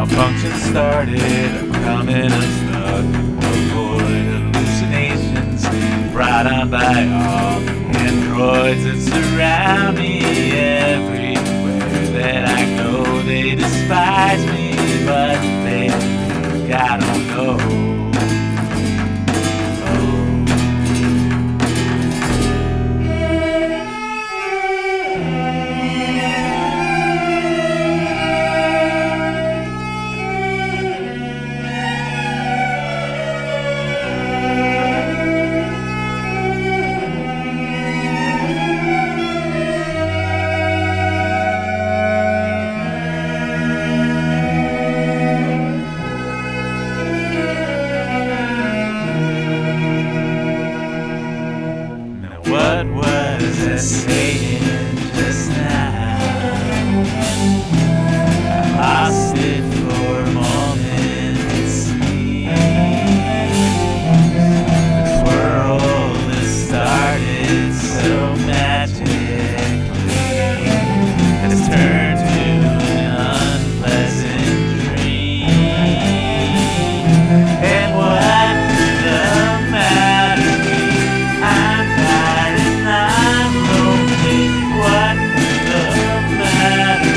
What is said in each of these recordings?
Malfunction started, I'm coming unstuck. Avoid hallucinations brought on by all androids that surround me. Everywhere that I go, they despise me, but they think I don't know. What was I saying just now? I lost it for a moment, it seems. This world has started so magically. It's turned to an unpleasant dream. And what does the matter be? I'm tired and I'm lonely. What does the matter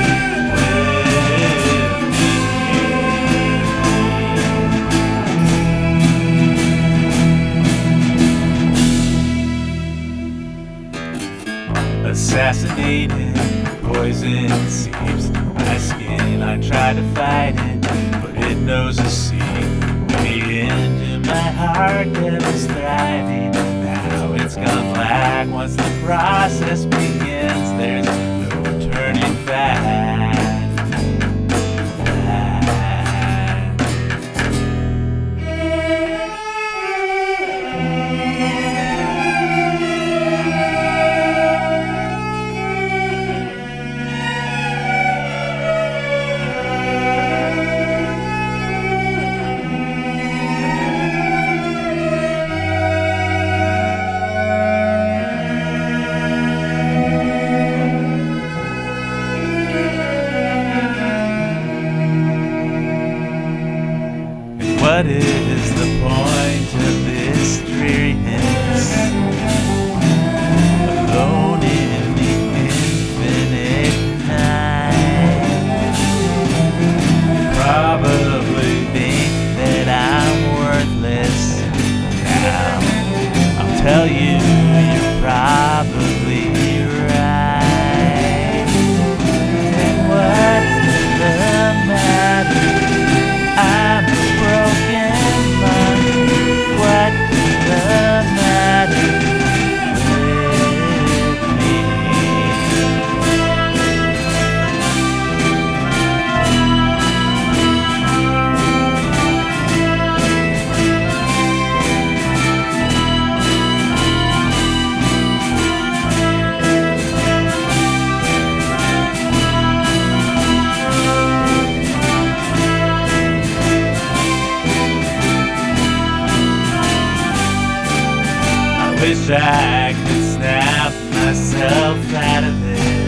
with me? Assassinated, poison seeps my skin. I try to fight it, but it knows a seam. The end of my heart that was thriving, now it's gone black. Once the process begins, there's no turning back. What is the point of this dreariness? Alone in the infinite night. Probably think that I'm worthless now. I'll tell you, you're probably right. And what does the matter? I'm a broken man. What does the matter with me? Wish I could snap myself out of this.